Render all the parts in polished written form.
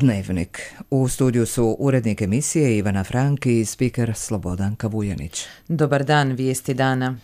Dnevnik. U studiju su urednik emisije Ivana Frank i spiker Slobodan Kavujanić. Dobar dan, vijesti dana.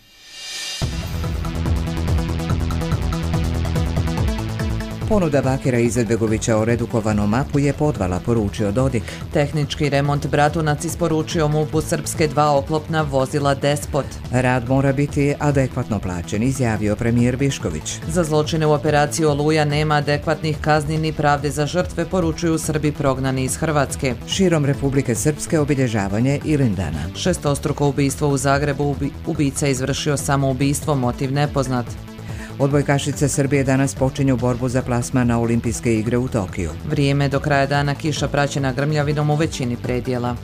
Ponuda Bakira Izetbegovića o redukovanom MAP-u je podvala, poručio Dodik. Tehnički remont Bratunac isporučio MUP-u srpske 2 oklopna vozila Despot. Rad mora biti adekvatno plaćen, izjavio premijer Višković. Za zločine u operaciji Oluja nema adekvatnih kazni ni pravde za žrtve, poručuju Srbi prognani iz Hrvatske. Širom Republike Srpske obilježavanje Ilindana. Šestostruko ubistvo u Zagrebu, ubica izvršio samoubistvo, motiv nepoznat. Odbojkašice Srbije danas počinju borbu za plasman na Olimpijske igre u Tokiju. Vrijeme do kraja dana, kiša praćena grmljavinom u većini predjela.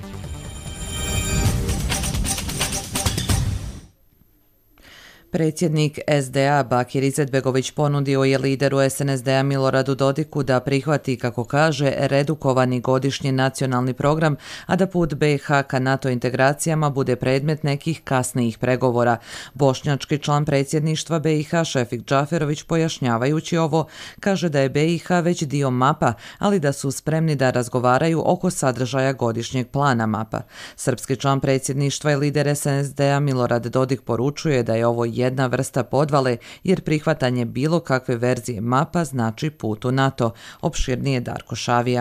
Predsjednik SDA Bakir Izetbegović ponudio je lideru SNSD-a Miloradu Dodiku da prihvati, kako kaže, redukovani godišnji nacionalni program, a da put BiH ka NATO integracijama bude predmet nekih kasnijih pregovora. Bošnjački član predsjedništva BiH Šefik Džaferović, pojašnjavajući ovo, kaže da je BiH već dio MAP-a, ali da su spremni da razgovaraju oko sadržaja godišnjeg plana MAP-a. Srpski član predsjedništva i lider SNSD-a Milorad Dodik poručuje da je ovo jedna vrsta podvale, jer prihvatanje bilo kakve verzije MAP-a znači put u NATO. Opširnije Darko Šavija.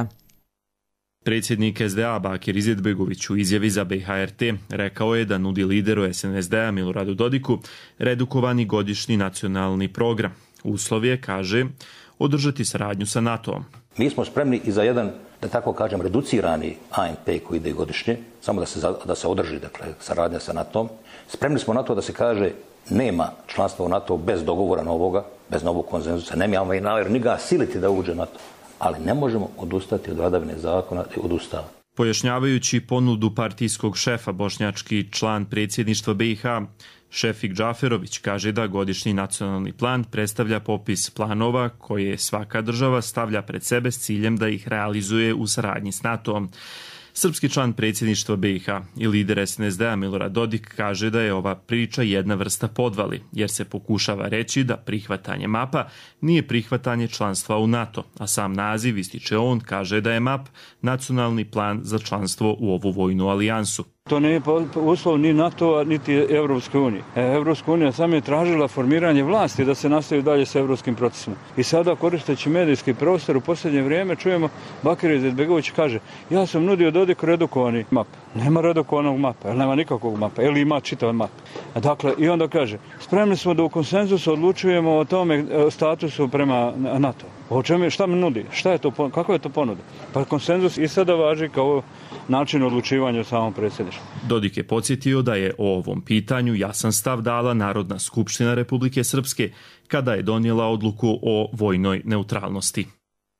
Predsjednik SDA Bakir Izetbegović u izjavi za BiH-RT rekao je da nudi lideru SNSD-a Miloradu Dodiku redukovani godišnji nacionalni program. Uslov je, kaže, održati saradnju sa NATO-om. Mi smo spremni i za jedan, da tako kažem, reducirani ANP koji ide godišnje, samo da se održi, dakle, saradnja sa NATO-om. Spremni smo na to da se kaže nema članstva u NATO bez dogovora novoga, bez novog konsenzusa. Nemamo i namjeru ni ga siliti da uđe NATO, ali ne možemo odustati od vladavine zakona i od Ustava. Pojašnjavajući ponudu partijskog šefa, bošnjački član predsjedništva BiH Šefik Džaferović kaže da godišnji nacionalni plan predstavlja popis planova koje svaka država stavlja pred sebe s ciljem da ih realizuje u saradnji s NATO-om. Srpski član predsjedništva BiH i lider SNSD-a Milorad Dodik kaže da je ova priča jedna vrsta podvali, jer se pokušava reći da prihvatanje MAP-a nije prihvatanje članstva u NATO, a sam naziv, ističe on, kaže da je MAP nacionalni plan za članstvo u ovu vojnu alijansu. To nije uslov ni NATO-a, niti Evropske unije. Evropska unija sam je tražila formiranje vlasti da se nastavi dalje sa evropskim procesima. I sada, koristeći medijski prostor, u posljednje vrijeme čujemo Bakir Izetbegović kaže: ja sam nudio Dodiku redukovani MAP. Nema redukovanog MAP-a, nema nikakvog MAP-a, ili ima čitav MAP. Dakle, i onda kaže: spremni smo da u konsenzusu odlučujemo o tome statusu prema NATO. O čemu, šta mi nudi? Šta je to, kako je to ponuda? Pa konsenzus i sada važi kao način odlučivanja u samom predsjedništvu. Dodik je podsjetio da je o ovom pitanju jasan stav dala Narodna skupština Republike Srpske kada je donijela odluku o vojnoj neutralnosti.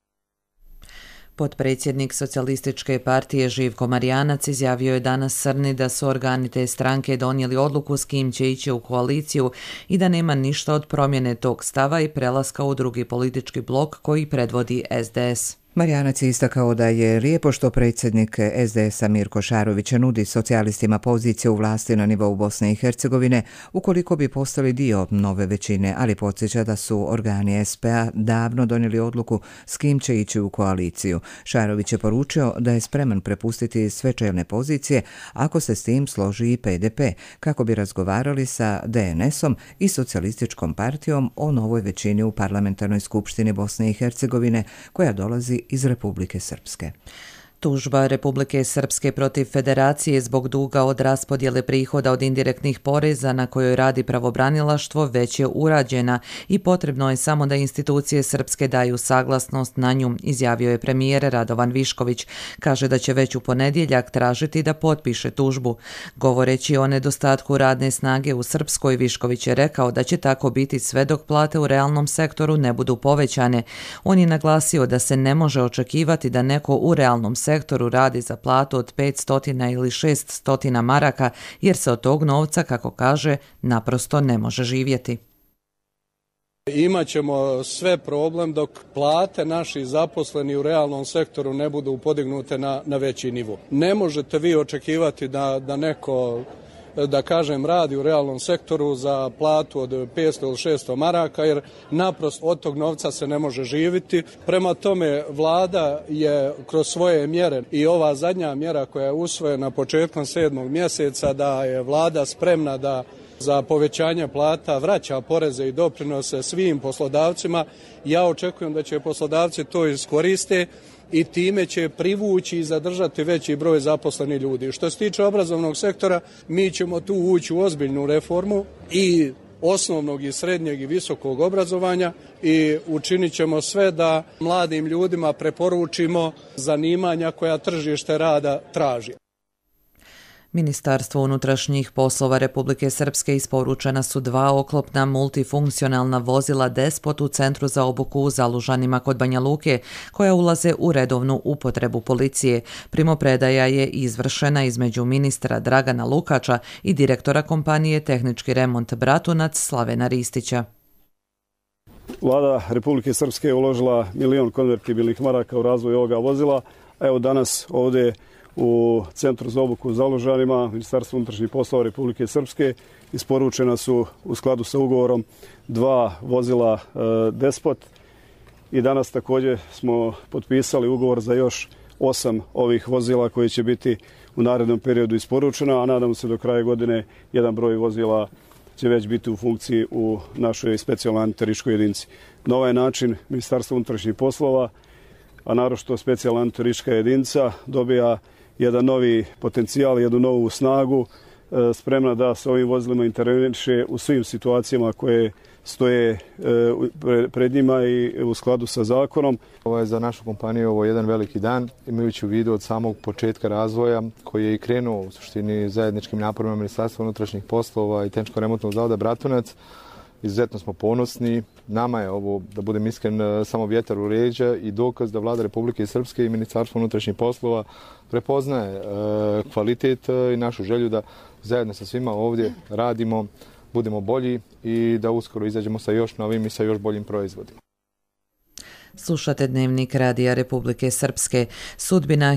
Potpredsjednik Socijalističke partije Živko Marjanac izjavio je danas Srni da su organi te stranke donijeli odluku s kim će ići u koaliciju i da nema ništa od promjene tog stava i prelaska u drugi politički blok koji predvodi SDS. Marjanac je istakao da je lijepo što predsjednik SDS-a Mirko Šarović nudi socijalistima poziciju u vlasti na nivou Bosne i Hercegovine ukoliko bi postali dio nove većine, ali podsjeća da su organi SP-a davno donijeli odluku s kim će ići u koaliciju. Šarović je poručio da je spreman prepustiti sve čelne pozicije ako se s tim složi i PDP, kako bi razgovarali sa DNS-om i Socijalističkom partijom o novoj većini u Parlamentarnoj skupštini Bosne i Hercegovine koja dolazi iz Republike Srpske. Tužba Republike Srpske protiv Federacije zbog duga od raspodjele prihoda od indirektnih poreza na kojoj radi pravobranilaštvo već je urađena i potrebno je samo da institucije srpske daju saglasnost na nju, izjavio je premijer Radovan Višković. Kaže da će već u ponedjeljak tražiti da potpiše tužbu. Govoreći o nedostatku radne snage u Srpskoj, Višković je rekao da će tako biti sve dok plate u realnom sektoru ne budu povećane. On je naglasio da se ne može očekivati da neko u realnom sektoru radi za platu od 500 ili 600 maraka, jer se od tog novca, kako kaže, naprosto ne može živjeti. Imaćemo sve problem dok plate naši zaposleni u realnom sektoru ne budu podignute na veći nivo. Ne možete vi očekivati da neko da kažem, radi u realnom sektoru za platu od 500 ili 600 maraka, jer naprosto od tog novca se ne može živjeti. Prema tome, vlada je kroz svoje mjere i ova zadnja mjera koja je usvojena početkom 7. mjeseca, da je vlada spremna da za povećanje plata vraća poreze i doprinose svim poslodavcima. Ja očekujem da će poslodavci to iskoriste i time će privući i zadržati veći broj zaposlenih ljudi. Što se tiče obrazovnog sektora, mi ćemo tu ući u ozbiljnu reformu i osnovnog i srednjeg i visokog obrazovanja i učinit ćemo sve da mladim ljudima preporučimo zanimanja koja tržište rada traži. Ministarstvu unutrašnjih poslova Republike Srpske isporučena su 2 oklopna multifunkcionalna vozila Despot u Centru za obuku u Zalužanima kod Banja Luke, koja ulaze u redovnu upotrebu policije. Primopredaja je izvršena između ministra Dragana Lukača i direktora kompanije Tehnički remont Bratunac Slavena Ristića. Vlada Republike Srpske je uložila 1 milion konvertibilnih maraka u razvoj ovoga vozila. Evo danas ovdje u Centru za obuku u Zalužanima, Ministarstvo unutrašnjih poslova Republike Srpske, isporučena su u skladu sa ugovorom 2 vozila Despot i danas također smo potpisali ugovor za još 8 ovih vozila koji će biti u narednom periodu isporučena, a nadamo se do kraja godine jedan broj vozila će već biti u funkciji u našoj specijalnoj antiteričkoj jedinici. Na ovaj način Ministarstvo unutrašnjih poslova, a naročito specijalna antiterička jedinica, dobija jedan novi potencijal, jednu novu snagu, spremna da s ovim vozilima interveniše u svim situacijama koje stoje pred njima i u skladu sa zakonom. Ovo je za našu kompaniju ovo jedan veliki dan, imajući u vidu od samog početka razvoja koji je i krenuo u suštini zajedničkim naporima Ministarstva unutrašnjih poslova i Tehničkog remontnog zavoda Bratunac. Izuzetno smo ponosni. Nama je ovo, da budem iskren, samo vjetar u leđa i dokaz da Vlada Republike Srpske i Ministarstvo unutrašnjih poslova prepoznaje kvalitet i našu želju da zajedno sa svima ovdje radimo, budemo bolji i da uskoro izađemo sa još novim i sa još boljim proizvodima. Slušate Dnevnik Radija Republike Srpske. Sudbina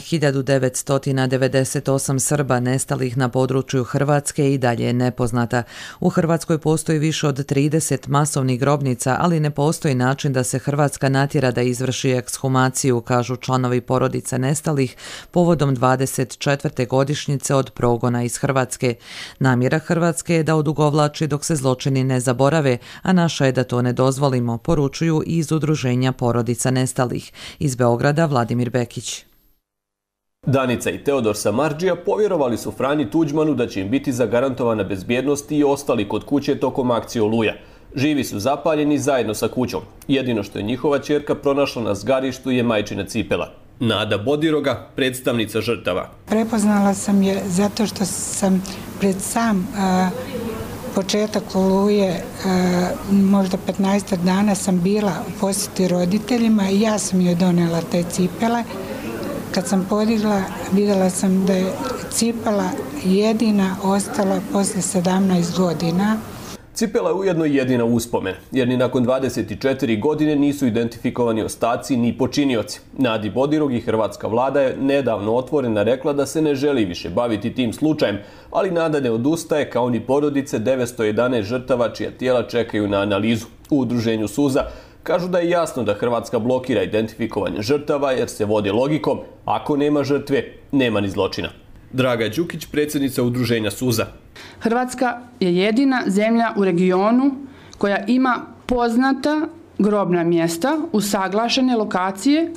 1998 Srba nestalih na području Hrvatske i dalje je nepoznata. U Hrvatskoj postoji više od 30 masovnih grobnica, ali ne postoji način da se Hrvatska natjera da izvrši ekshumaciju, kažu članovi porodica nestalih povodom 24. godišnjice od progona iz Hrvatske. Namjera Hrvatske je da odugovlači dok se zločini ne zaborave, a naša je da to ne dozvolimo, poručuju i iz udruženja porodica nestalih. Iz Beograda Vladimir Bekić. Danica i Teodor Samardžija povjerovali su Franji Tuđmanu da će im biti zagarantovana bezbjednost i ostali kod kuće tokom akcije Oluja. Živi su zapaljeni zajedno sa kućom. Jedino što je njihova ćerka pronašla na zgarištu je majčina cipela. Nada Bodiroga, predstavnica žrtava. Prepoznala sam je zato što sam pred sam početak Oluje, možda 15 dana sam bila u posjeti roditeljima i ja sam joj donela te cipele. Kad sam podigla, vidjela sam da je cipela jedina ostala posle 17 godina. Cipela je ujedno jedina uspomen, jer ni nakon 24 godine nisu identifikovani ostaci ni počinioci. Nadi Bodirog i hrvatska vlada je nedavno otvorena rekla da se ne želi više baviti tim slučajem, ali Nada ne odustaje kao ni porodice 911 žrtava čija tijela čekaju na analizu. U udruženju Suza kažu da je jasno da Hrvatska blokira identifikovanje žrtava jer se vodi logikom ako nema žrtve, nema ni zločina. Draga Đukić, predsjednica udruženja Suza. Hrvatska je jedina zemlja u regionu koja ima poznata grobna mjesta, usaglašene lokacije,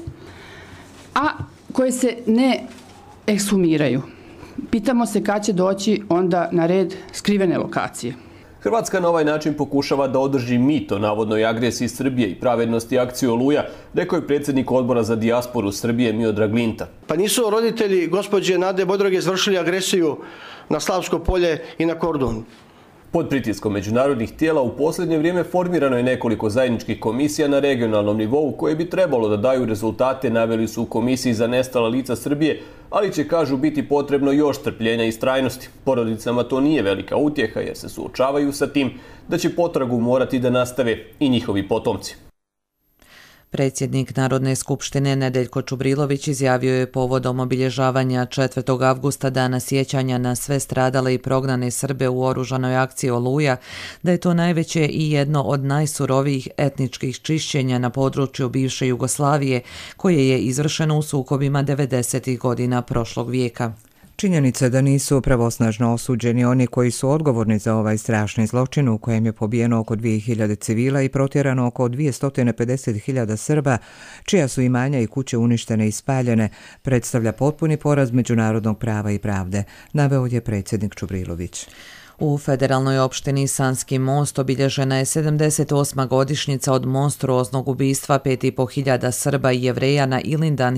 a koje se ne ekshumiraju. Pitamo se kad će doći onda na red skrivene lokacije. Hrvatska na ovaj način pokušava da održi mit o navodnoj agresiji Srbije i pravednosti akcije Oluja, rekao je predsjednik odbora za dijasporu Srbije Miodrag Linta. Pa nisu roditelji gospođe Nade Bodroge izvršili agresiju na Slavsko polje i na Kordun. Pod pritiskom međunarodnih tijela u posljednje vrijeme formirano je nekoliko zajedničkih komisija na regionalnom nivou koje bi trebalo da daju rezultate, naveli su u Komisiji za nestala lica Srbije, ali će, kažu, biti potrebno još strpljenja i istrajnosti. Porodicama to nije velika utjeha jer se suočavaju sa tim da će potragu morati da nastave i njihovi potomci. Predsjednik Narodne skupštine Nedeljko Čubrilović izjavio je povodom obilježavanja 4. avgusta dana sjećanja na sve stradale i prognane Srbe u oružanoj akciji Oluja da je to najveće i jedno od najsurovijih etničkih čišćenja na području bivše Jugoslavije koje je izvršeno u sukobima 90. godina prošlog vijeka. Činjenica da nisu pravosnažno osuđeni oni koji su odgovorni za ovaj strašni zločin u kojem je pobijeno oko 2000 civila i protjerano oko 250.000 Srba, čija su imanja i kuće uništene i spaljene, predstavlja potpuni poraz međunarodnog prava i pravde, naveo je predsjednik Čubrilović. U federalnoj opštini Sanski Most obilježena je 78. godišnjica od monstruoznog ubistva 5.500 Srba i Jevreja na Ilindan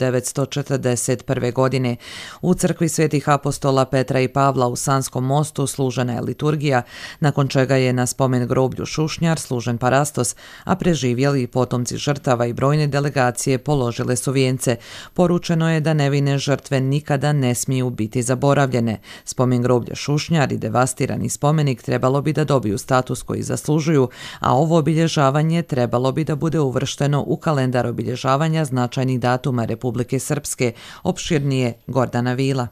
1941. godine. U crkvi Svetih apostola Petra i Pavla u Sanskom Mostu služena je liturgija, nakon čega je na spomen groblju Šušnjar služen parastos, a preživjeli potomci žrtava i brojne delegacije položile su vijence. Poručeno je da nevine žrtve nikada ne smiju biti zaboravljene. Spomen groblja Šušnjar i devastirani spomenik trebalo bi da dobiju status koji zaslužuju, a ovo obilježavanje trebalo bi da bude uvršteno u kalendar obilježavanja značajnih datuma Republike Srpske, opširnije Gordana Vila.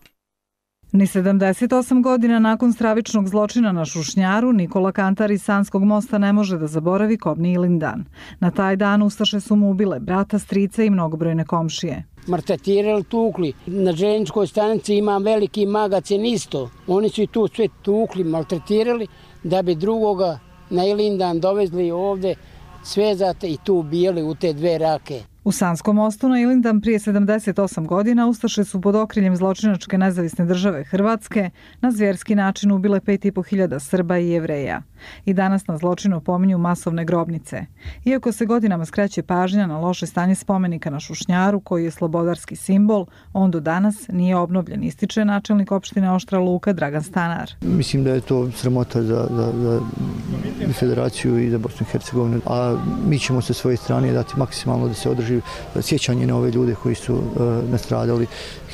Ni 78 godina nakon stravičnog zločina na Šušnjaru, Nikola Kantar iz Sanskog mosta ne može da zaboravi kobni Ilindan. Na taj dan ustaše su mu ubile brata, strice i mnogobrojne komšije. Maltretirali, tukli. Na željezničkoj stanici imam veliki magacin isto. Oni su i tu sve tukli, maltretirali da bi drugoga na Ilindan dovezli ovde svezate i tu ubijali u te dve rake. U Sanskom mostu na Ilindan prije 78 godina ustaše su pod okriljem zločinačke nezavisne države Hrvatske na zvjerski način ubile 5.500 Srba i Jevreja. I danas na zločinu pominju masovne grobnice. Iako se godinama skreće pažnja na loše stanje spomenika na Šušnjaru, koji je slobodarski simbol, on do danas nije obnovljen, ističe načelnik opštine Oštra Luka Dragan Stanar. Mislim da je to sramota za Federaciju i za Bosnu i Hercegovinu, a mi ćemo sa svoje strane dati maksimalno da se održi sjećanje na ove ljude koji su nastradali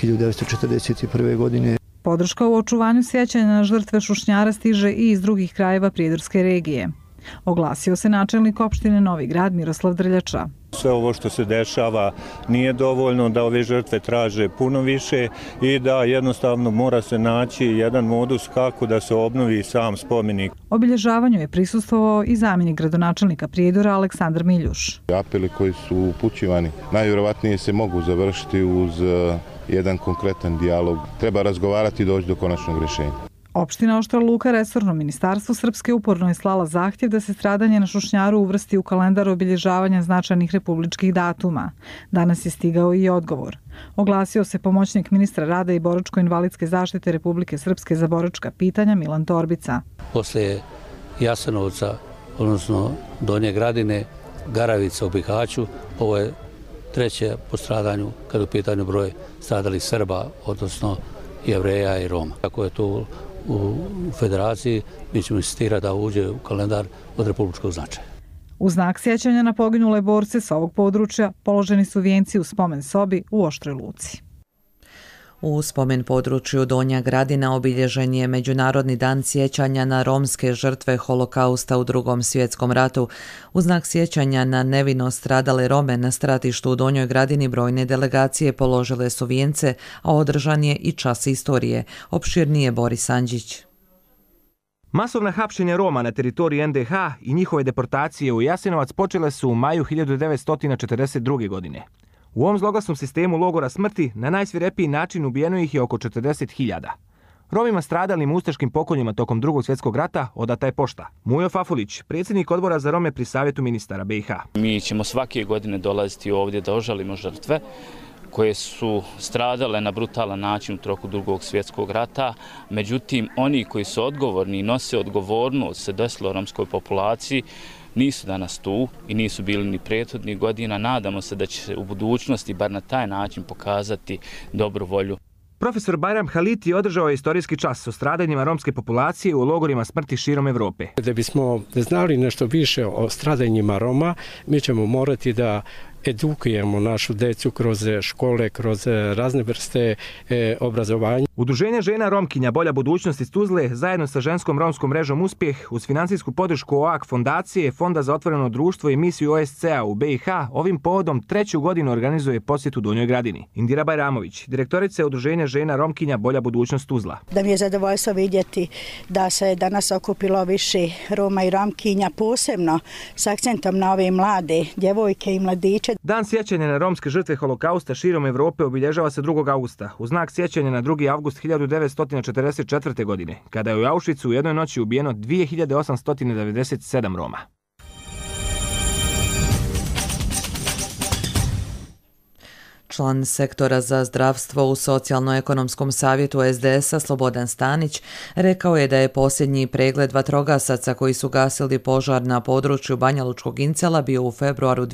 1941. godine. Podrška u očuvanju sjećanja na žrtve Šušnjara stiže i iz drugih krajeva Prijedorske regije. Oglasio se načelnik opštine Novi Grad Miroslav Drljača. Sve ovo što se dešava nije dovoljno, da ove žrtve traže puno više i da jednostavno mora se naći jedan modus kako da se obnovi sam spomenik. Obilježavanju je prisustvovao i zamjenik gradonačelnika Prijedora Aleksandar Miljuš. Apeli koji su upućivani najvjerovatnije se mogu završiti uz jedan konkretan dijalog. Treba razgovarati i doći do konačnog rješenja. Opština Oštra Luka resorno ministarstvo Srpske uporno je slala zahtjev da se stradanje na Šušnjaru uvrsti u kalendar obilježavanja značajnih republičkih datuma. Danas je stigao i odgovor. Oglasio se pomoćnik ministra rada i boračko-invalidske zaštite Republike Srpske za boračka pitanja Milan Torbica. Posle Jasenovca, odnosno Donje Gradine, Garavica u Bihaću, ovo je treće po stradanju kada u pitanju broj stradalih Srba, odnosno Jevreja i Roma. Kako je to u Federaciji, mi ćemo insistirati da uđe u kalendar od republičkog značaja. U znak sjećanja na poginule borce sa ovog područja položeni su vijenci u spomen sobi u Oštroj Luci. U spomen području Donja Gradina obilježen je Međunarodni dan sjećanja na romske žrtve holokausta u Drugom svjetskom ratu. U znak sjećanja na nevino stradale Rome na stratištu u Donjoj Gradini brojne delegacije položile su vijence, a održan je i čas istorije. Opširnije Boris Andžić. Masovna hapšenja Roma na teritoriji NDH i njihove deportacije u Jasenovac počele su u maju 1942. godine. U ovom zloglasnom sistemu logora smrti na najsvirepiji način ubijeno ih je oko 40.000. Romima stradalim u ustaškim pokoljima tokom Drugog svjetskog rata odata je pošta. Mujo Fafulić, predsjednik odbora za Rome pri Savjetu ministara BiH. Mi ćemo svake godine dolaziti ovdje da ožalimo žrtve koje su stradale na brutalan način u toku Drugog svjetskog rata. Međutim, oni koji su odgovorni i nose odgovornost se desilo romskoj populaciji nisu danas tu i nisu bili ni prethodnih godina. Nadamo se da će u budućnosti bar na taj način pokazati dobru volju. Profesor Bajram Haliti održao je istorijski čas o stradanjima romske populacije u logorima smrti širom Evrope. Da bismo znali nešto više o stradanjima Roma, mi ćemo morati da edukujemo našu decu kroz škole, kroz razne vrste obrazovanja. Udruženje žena Romkinja Bolja budućnost iz Tuzle zajedno sa ženskom romskom mrežom Uspjeh uz finansijsku podršku OAK fondacije, Fonda za otvoreno društvo i misiju OSCE-a u BiH ovim povodom 3. godinu organizuje posjetu Donjoj Gradini. Indira Bajramović, direktorica Udruženja žena Romkinja Bolja budućnost Tuzla. Da mi je zadovoljstvo vidjeti da se danas okupilo više Roma i Romkinja, posebno s akcentom na ove mlade djevojke i mladiće. Dan sjećanja na romske žrtve holokausta širom Evrope obilježava se 2. augusta u znak sjećanja na 2. august 1944. godine, kada je u Auschwitzu u jednoj noći ubijeno 2897 Roma. Član sektora za zdravstvo u Socijalno-ekonomskom savjetu SDS-a Slobodan Stanić rekao je da je posljednji pregled vatrogasaca koji su gasili požar na području Banjalučkog Incela bio u februaru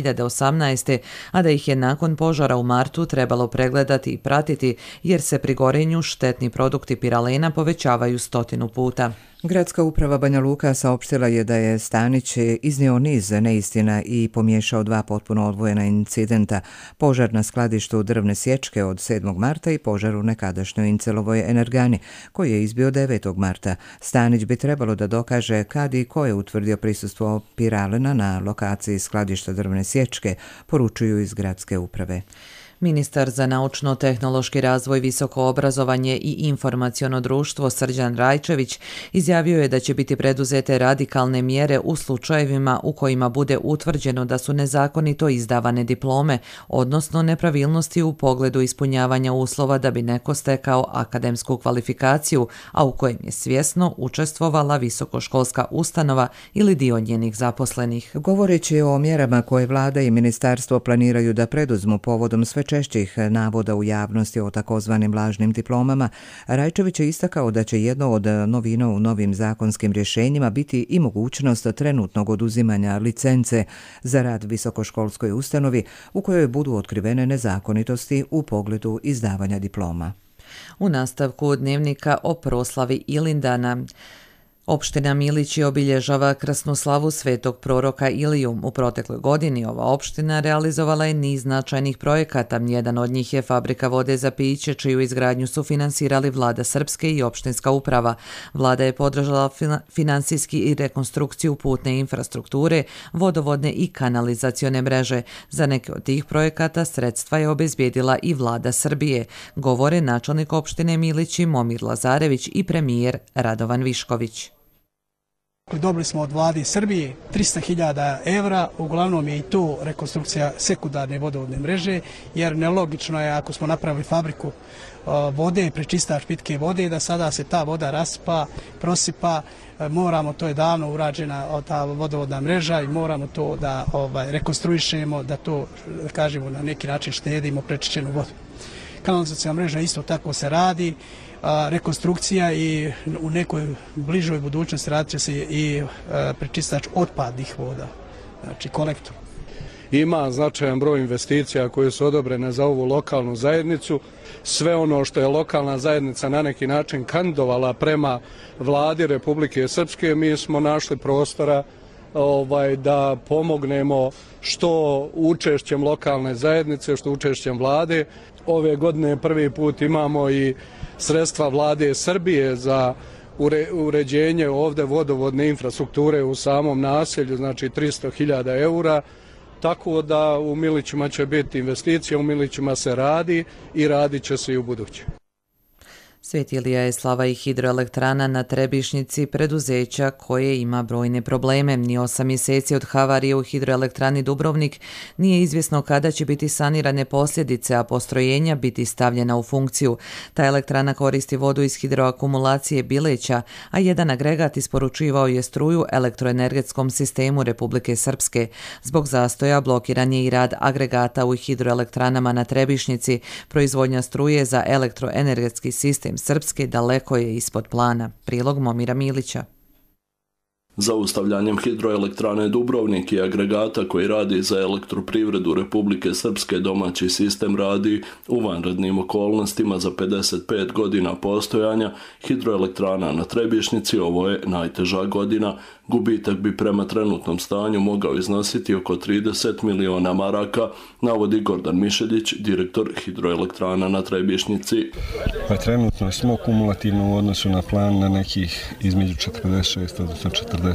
2018. a da ih je nakon požara u martu trebalo pregledati i pratiti jer se pri gorenju štetni produkti piralena povećavaju 100 puta. Gradska uprava Banja Luka saopštila je da je Stanić iznio niz neistina i pomiješao 2 potpuno odvojena incidenta, požar na skladištu drvne sječke od 7. marta i požar u nekadašnjoj Incelovoj energani, koji je izbio 9. marta. Stanić bi trebalo da dokaže kad i ko je utvrdio prisustvo piralena na lokaciji skladišta drvne sječke, poručuju iz gradske uprave. Ministar za naučno-tehnološki razvoj, visoko obrazovanje i informaciono društvo Srđan Rajčević izjavio je da će biti preduzete radikalne mjere u slučajevima u kojima bude utvrđeno da su nezakonito izdavane diplome, odnosno nepravilnosti u pogledu ispunjavanja uslova da bi neko stekao akademsku kvalifikaciju, a u kojem je svjesno učestvovala visokoškolska ustanova ili dio njenih zaposlenih. Govoreći o mjerama koje vlada i ministarstvo planiraju da preduzmu povodom sve češćih navoda u javnosti o takozvanim lažnim diplomama, Rajčević je istakao da će jedno od novina u novim zakonskim rješenjima biti i mogućnost trenutnog oduzimanja licence za rad visokoškolskoj ustanovi u kojoj budu otkrivene nezakonitosti u pogledu izdavanja diploma. U nastavku dnevnika o proslavi Ilindana. Opština Milići obilježava krasnu slavu svetog proroka Iliju. U protekloj godini ova opština realizovala je niz značajnih projekata. Jedan od njih je fabrika vode za piće, čiju izgradnju su finansirali vlada Srpske i opštinska uprava. Vlada je podržala finansijski i rekonstrukciju putne infrastrukture, vodovodne i kanalizacione mreže. Za neke od tih projekata sredstva je obezbijedila i vlada Srbije, govore načelnik opštine Milići Momir Lazarević i premijer Radovan Višković. Dobili smo od vlade Srbije 300.000 evra, uglavnom je i to rekonstrukcija sekundarne vodovodne mreže, jer nelogično je ako smo napravili fabriku vode, prečistač pitke vode, da sada se ta voda rasipa, prosipa, moramo, to je davno urađena ta vodovodna mreža i moramo to da rekonstruišemo, da to, kažemo, na neki način štedimo prečišćenu vodu. Kanalizacijska mreža isto tako se radi, rekonstrukcija i u nekoj bližoj budućnosti radit će se i prečistač otpadnih voda, znači kolektor. Ima značajan broj investicija koje su odobrene za ovu lokalnu zajednicu. Sve ono što je lokalna zajednica na neki način kandidovala prema vladi Republike Srpske, mi smo našli prostora da pomognemo što učešćem lokalne zajednice, što učešćem vlade. Ove godine prvi put imamo i sredstva vlade Srbije za uređenje ovde vodovodne infrastrukture u samom naselju, znači 300.000 eura, tako da u Milićima će biti investicija, u Milićima se radi i radit će se i u buduće. Sveti Ilija je slava i hidroelektrana na Trebišnjici, preduzeća koje ima brojne probleme. Ni 8 mjeseci od havarije u hidroelektrani Dubrovnik nije izvjesno kada će biti sanirane posljedice, a postrojenja biti stavljena u funkciju. Ta elektrana koristi vodu iz hidroakumulacije Bileća, a jedan agregat isporučivao je struju elektroenergetskom sistemu Republike Srpske. Zbog zastoja blokiran je i rad agregata u hidroelektranama na Trebišnjici. Proizvodnja struje za elektroenergetski sistem Srpske daleko je ispod plana. Prilog Momira Milića. Zaustavljanjem hidroelektrane Dubrovnik i agregata koji radi za elektroprivredu Republike Srpske domaći sistem radi u vanrednim okolnostima za 55 godina postojanja hidroelektrana na Trebišnjici. Ovo je najteža godina. Gubitak bi prema trenutnom stanju mogao iznositi oko 30 miliona maraka, navodi Gordan Mišeljić, direktor hidroelektrana na Trebišnjici. Pa trenutno smo kumulativno u odnosu na plan na nekih između 46 odnosno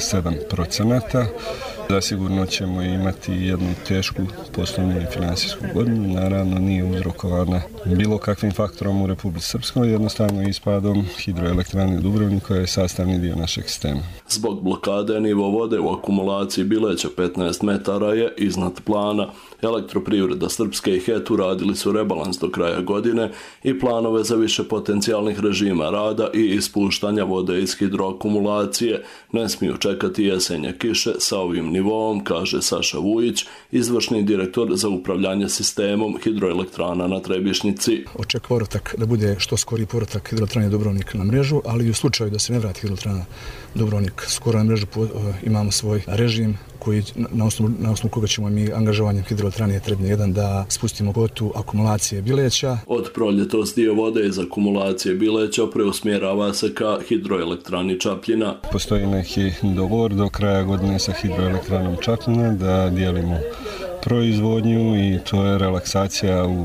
47%. Zasigurno ćemo imati jednu tešku poslovnu i finansijsku godinu. Naravno nije uzrokovana bilo kakvim faktorom u Republici Srpskoj, jednostavno ispadom hidroelektrane Dubrovnik koja je sastavni dio našeg sistema. Zbog blokade nivo vode u akumulaciji Bileća 15 metara je iznad plana. Elektroprivreda Srpske i HET uradili su rebalans do kraja godine i planove za više potencijalnih režima rada i ispuštanja vode iz hidroakumulacije. Ne smiju čekati jesenje kiše sa ovim nivoom, kaže Saša Vujić, izvršni direktor za upravljanje sistemom hidroelektrana na Trebišnjici. Očekuje povratak da bude što skori povratak hidroelektrane Dubrovnik na mrežu, ali u slučaju da se ne vrati hidroelektrana Dubrovnik skoro na mrežu imamo svoj režim koji, na osnovu koga ćemo mi angažovanjem hidroelektrane Trebinje 1 da spustimo kvotu akumulacije Bileća. Od proljetos dio vode iz akumulacije Bileća preusmjerava se ka hidroelektrani Čapljina. Postoji neki dogovor do kraja godine sa hidroelektranom Čapljina da dijelimo proizvodnju i to je relaksacija u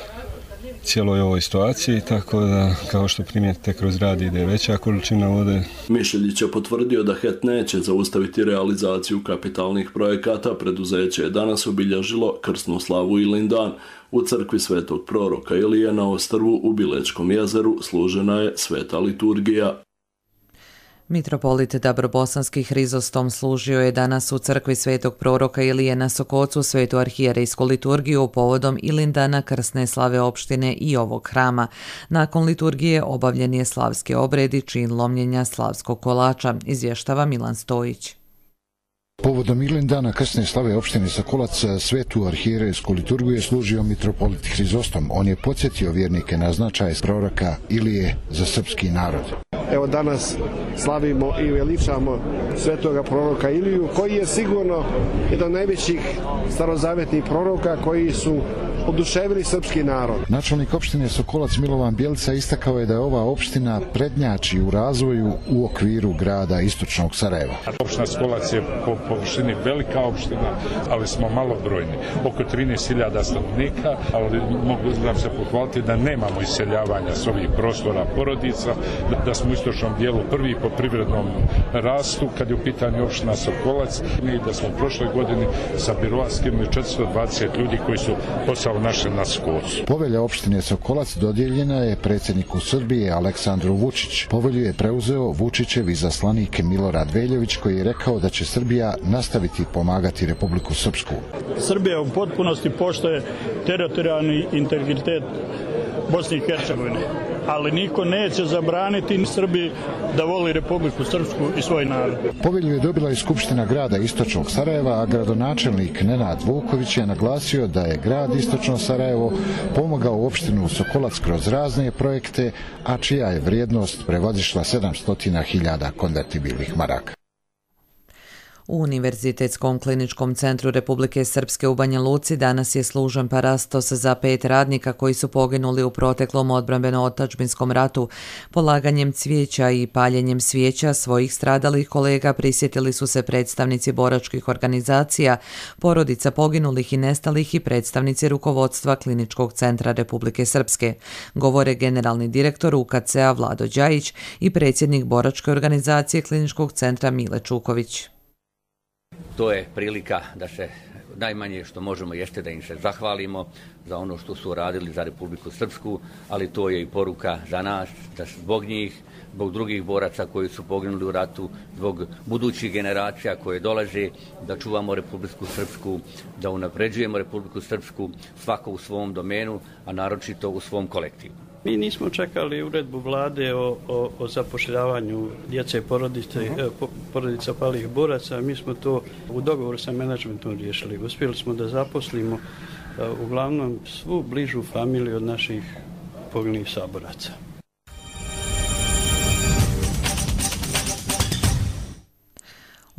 cijeloj ovoj situaciji, tako da, kao što primijetite, kroz rad ide veća količina vode. Mišeljić je potvrdio da HET neće zaustaviti realizaciju kapitalnih projekata. Preduzeće je danas obilježilo krsnu slavu Ilindan. U crkvi Svetog proroka Ilije na ostrvu u Bilečkom jezeru služena je sveta liturgija. Mitropolit Dabrobosanski Hrizostom služio je danas u crkvi Svetog proroka Ilije na Sokocu svetu arhijerejsku liturgiju povodom Ilindana krsne slave opštine i ovog hrama. Nakon liturgije obavljen je slavski obred i čin lomljenja slavskog kolača, izvještava Milan Stojić. Povodom Ilindana krsne slave opštine Sokolac svetu arhijerejsku liturgiju je služio mitropolit Hrizostom. On je podsjetio vjernike na značaj proroka Ilije za srpski narod. Evo danas slavimo i veličamo svetoga proroka Iliju, koji je sigurno jedan od najvećih starozavetnih proroka koji su oduševili srpski narod. Načelnik opštine Sokolac Milovan Bjelica istakao je da je ova opština prednjači u razvoju u okviru grada istočnog Sarajeva. Opština Sokolac je po površini velika opština, ali smo malobrojni, oko 13.000 stanovnika, ali mogu nam se pohvaliti da nemamo iseljavanja s ovih prostora porodica, da smo u istočnom dijelu prvi po privrednom rastu kad je u pitanju opština Sokolac i da smo u prošloj godini sa biroa skinuli 420 ljudi koji su posao naše na Sokolcu. Povelja opštine Sokolac dodijeljena je predsjedniku Srbije Aleksandru Vučić. Povelju je preuzeo Vučićev izaslanik Milorad Veljović koji je rekao da će Srbija nastaviti pomagati Republiku Srpsku. Srbija u potpunosti poštuje teritorijalni integritet Bosne i Hercegovine, ali niko neće zabraniti Srbiji da voli Republiku Srpsku i svoj narod. Povelju je dobila i Skupština grada Istočnog Sarajeva, a gradonačelnik Nenad Vuković je naglasio da je grad Istočno Sarajevo pomogao opštinu Sokolac kroz razne projekte, a čija je vrijednost prevazišla 700.000 konvertibilnih maraka. U Univerzitetskom kliničkom centru Republike Srpske u Banja Luci danas je služen parastos za 5 radnika koji su poginuli u proteklom odbrambeno-otadžbinskom ratu. Polaganjem cvijeća i paljenjem svijeća svojih stradalih kolega prisjetili su se predstavnici boračkih organizacija, porodica poginulih i nestalih i predstavnici rukovodstva Kliničkog centra Republike Srpske. Govore generalni direktor UKC-a Vlado Đajić i predsjednik boračke organizacije Kliničkog centra Mile Čuković. To je prilika da se najmanje što možemo jeste da im se zahvalimo za ono što su radili za Republiku Srpsku, ali to je i poruka za nas, da zbog njih, zbog drugih boraca koji su poginuli u ratu, zbog budućih generacija koje dolaze, da čuvamo Republiku Srpsku, da unapređujemo Republiku Srpsku, svako u svom domenu, a naročito u svom kolektivu. Mi nismo čekali uredbu vlade o zapošljavanju djece i porodica palih boraca, mi smo to u dogovoru sa menadžmentom riješili. Uspjeli smo da zaposlimo uglavnom svu bližu familiju od naših poginulih saboraca.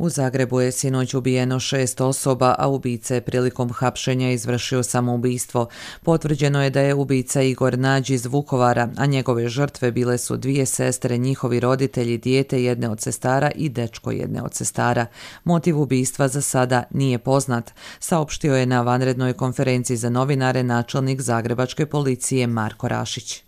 U Zagrebu je sinoć ubijeno 6 osoba, a ubica je prilikom hapšenja izvršio samoubistvo. Potvrđeno je da je ubica Igor Nađ iz Vukovara, a njegove žrtve bile su 2 sestre, njihovi roditelji, dijete jedne od sestara i dečko jedne od sestara. Motiv ubistva za sada nije poznat, saopštio je na vanrednoj konferenciji za novinare načelnik Zagrebačke policije Marko Rašić.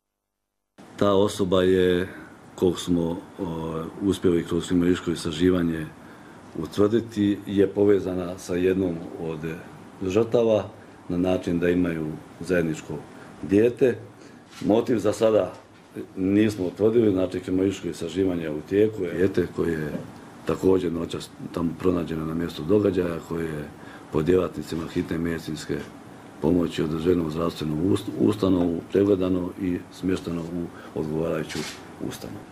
Ta osoba je, koliko smo uspjeli kroz kriminalističko istraživanje utvrditi, je povezana sa jednom od žrtava na način da imaju zajedničko dijete. Motiv za sada nismo utvrdili, znači kriminalističko istraživanje je u tijeku. Dijete koje je također noćas tamo pronađeno na mjestu događaja, koje je pod djelatnicima hitne medicinske pomoći održeno u zdravstvenu ustanovu, pregledano i smješteno u odgovarajuću ustanovu.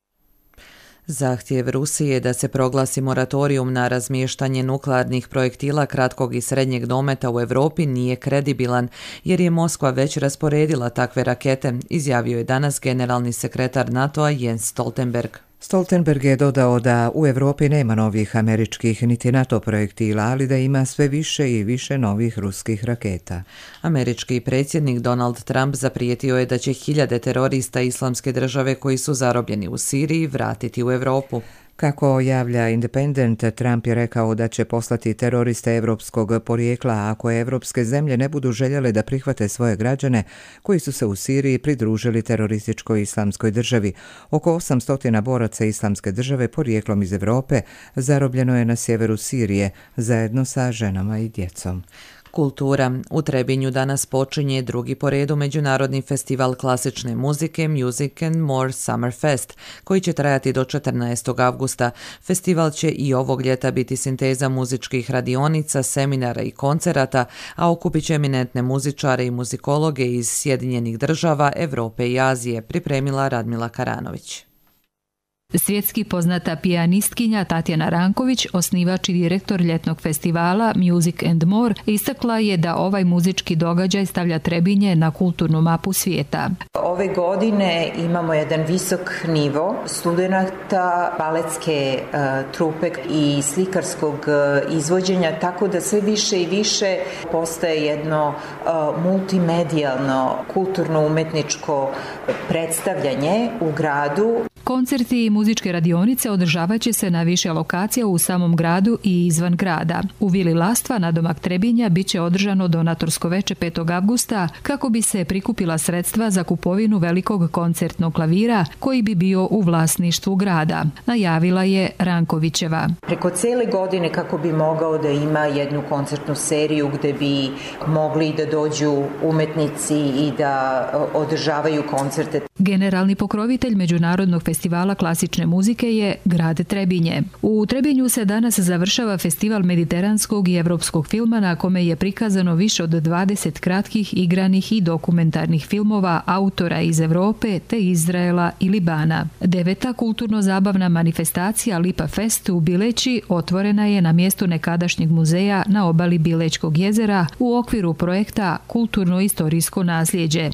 Zahtjev Rusije da se proglasi moratorium na razmještanje nuklearnih projektila kratkog i srednjeg dometa u Europi nije kredibilan, jer je Moskva već rasporedila takve rakete, izjavio je danas generalni sekretar NATO-a Jens Stoltenberg. Stoltenberg je dodao da u Europi nema novih američkih niti NATO projektila, ali da ima sve više i više novih ruskih raketa. Američki predsjednik Donald Trump zaprijetio je da će 1000 terorista Islamske države koji su zarobljeni u Siriji vratiti u Europu. Kako javlja Independent, Trump je rekao da će poslati teroriste evropskog porijekla ako evropske zemlje ne budu željele da prihvate svoje građane koji su se u Siriji pridružili terorističkoj Islamskoj državi. Oko 800 boraca Islamske države porijeklom iz Europe zarobljeno je na sjeveru Sirije zajedno sa ženama i djecom. Kultura. U Trebinju danas počinje drugi po redu međunarodni festival klasične muzike Music and More Summer Fest, koji će trajati do 14. avgusta. Festival će i ovog ljeta biti sinteza muzičkih radionica, seminara i koncerata, a okupit će eminentne muzičare i muzikologe iz Sjedinjenih država, Europe i Azije, pripremila Radmila Karanović. Svjetski poznata pijanistkinja Tatjana Ranković, osnivač i direktor ljetnog festivala Music and More, istakla je da ovaj muzički događaj stavlja Trebinje na kulturnu mapu svijeta. Ove godine imamo jedan visok nivo studenata, baletske trupe i slikarskog izvođenja, tako da sve više i više postaje jedno multimedijalno, kulturno-umetničko predstavljanje u gradu. Koncerti i muzičke radionice održavat će se na više lokacija u samom gradu i izvan grada. U Vili Lastva nadomak Trebinja bit će održano donatorsko veče 5. avgusta kako bi se prikupila sredstva za kupovinu velikog koncertnog klavira koji bi bio u vlasništvu grada, najavila je Rankovićeva. Preko cijele godine kako bi mogao da ima jednu koncertnu seriju gde bi mogli da dođu umetnici i da održavaju koncerte. Generalni pokrovitelj Međunarodnog festivala klasične muzike je grad Trebinje. U Trebinju se danas završava festival mediteranskog i evropskog filma na kome je prikazano više od 20 kratkih, igranih i dokumentarnih filmova autora iz Europe te Izraela i Libana. 9. kulturno-zabavna manifestacija Lipa Fest u Bileći otvorena je na mjestu nekadašnjeg muzeja na obali Bilečkog jezera u okviru projekta Kulturno-istorijsko nasljeđe.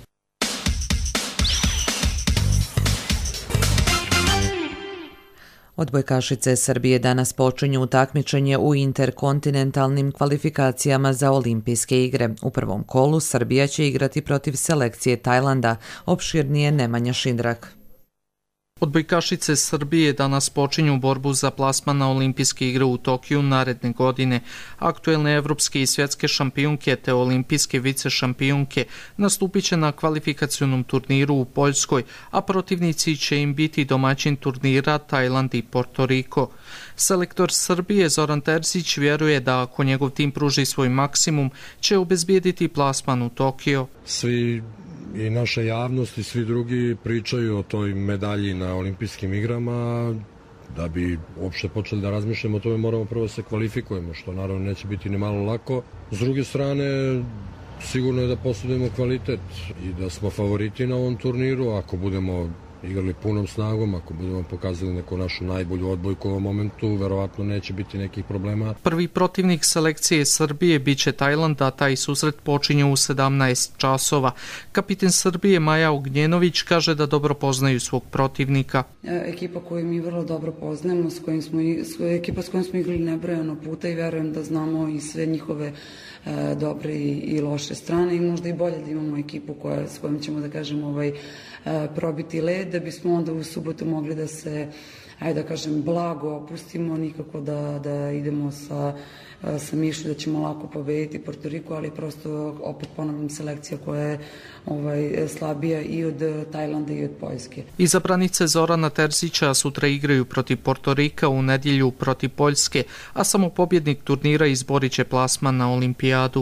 Odbojkašice Srbije danas počinju takmičenje u interkontinentalnim kvalifikacijama za olimpijske igre. U prvom kolu Srbija će igrati protiv selekcije Tajlanda, opširnije Nemanja Šindrak. Odbojkašice Srbije danas počinju borbu za plasman na olimpijske igre u Tokiju naredne godine. Aktuelne evropske i svjetske šampionke te olimpijske vice šampionke nastupit će na kvalifikacionom turniru u Poljskoj, a protivnici će im biti domaćin turnira Tajland i Porto Riko. Selektor Srbije Zoran Terzić vjeruje da ako njegov tim pruži svoj maksimum, će obezbijediti plasman u Tokio. Svi i naša javnost i svi drugi pričaju o toj medalji na olimpijskim igrama. Da bi uopšte počeli da razmišljamo o tome, moramo prvo se kvalifikujemo, što naravno neće biti ni malo lako. S druge strane, sigurno je da posjedujemo kvalitet i da smo favoriti na ovom turniru. Ako budemo igrali punom snagom, ako budemo pokazali neku našu najbolju odbojku u ovom momentu, verovatno neće biti nekih problema. Prvi protivnik selekcije Srbije biće Tajland, a taj susret počinje u 17 časova. Kapiten Srbije Maja Ognjenović kaže da dobro poznaju svog protivnika. Ekipa koju mi vrlo dobro poznajemo, ekipa s kojom smo igrali nebrojano puta i verujem da znamo i sve njihove dobre i loše strane i možda i bolje da imamo ekipu s kojom ćemo da kažemo probiti led, da bismo onda u subotu mogli da se, da kažem, blago opustimo, nikako da idemo sa mišlju da ćemo lako pobediti Porto Riku, ali prosto opet ponavljam selekcija koja je slabija i od Tajlanda i od Poljske. Izabranice Zorana Terzića sutra igraju protiv Porto Rika, u nedjelju protiv Poljske, a samo pobjednik turnira izborit će plasman na olimpijadu.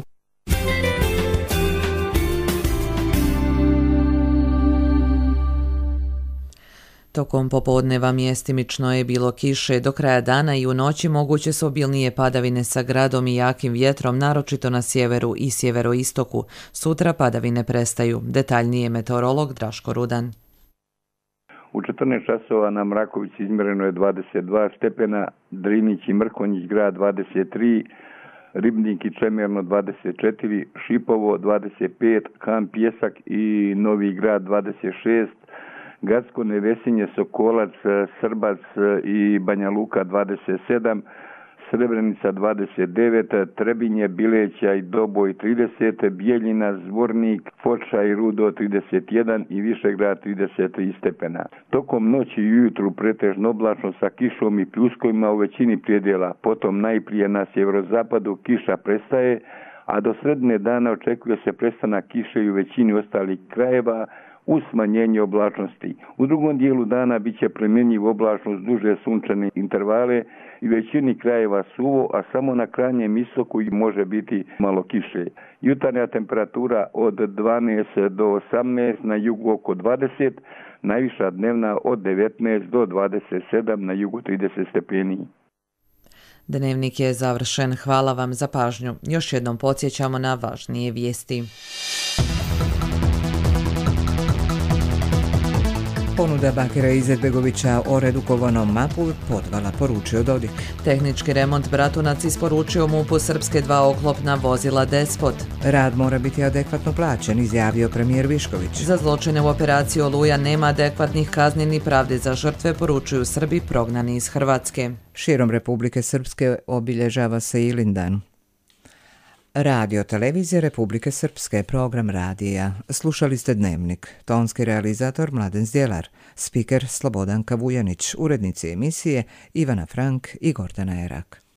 Tokom popodneva mjestimično je bilo kiše, do kraja dana i u noći moguće su obilnije padavine sa gradom i jakim vjetrom, naročito na sjeveru i sjeveroistoku. Sutra padavine prestaju. Detaljnije meteorolog Draško Rudan. U 14 časova na Mrakovici izmjereno je 22 stepena, Drinić i Mrkonjić grad 23, Ribnik i Čemerno 24, Šipovo 25, Kamp Pjesak i Novi grad 26, Gacko, Nevesinje, Sokolac, Srbac i Banja Luka 27, Srebrenica 29, Trebinje, Bileća i Doboj 30, Bijeljina, Zvornik, Foča i Rudo 31 i Višegrad 33 stepena. Tokom noći i ujutru pretežno oblačno sa kišom i pljuskovima u većini predjela, potom najprije na sjeverozapadu kiša prestaje, a do sredine dana očekuje se prestanak kiše i u većini ostalih krajeva, uz smanjenje oblačnosti. U drugom dijelu dana bit će promjenjiv oblačnost duže sunčane intervale i većini krajeva suvo, a samo na krajnjem istoku može biti malo kiše. Jutarnja temperatura od 12 do 18, na jugu oko 20, najviša dnevna od 19 do 27, na jugu 30 stepeni. Dnevnik je završen. Hvala vam za pažnju. Još jednom podsjećamo na važnije vijesti. Ponuda Bakira Izetbegovića o redukovanom mapu podvala, poručio Dodik. Tehnički remont Bratunac isporučio MUP-u srpske 2 oklopna vozila Despot. Rad mora biti adekvatno plaćen, izjavio premijer Višković. Za zločine u operaciji Oluja nema adekvatnih kazni ni pravde za žrtve, poručuju Srbi prognani iz Hrvatske. Širom Republike Srpske obilježava se Ilindan. Radio televizije Republike Srpske, program radija. Slušali ste Dnevnik. Tonski realizator Mladen Zdjelar, spiker Slobodanka Vujanić, urednici emisije Ivana Frank i Gordana Erak.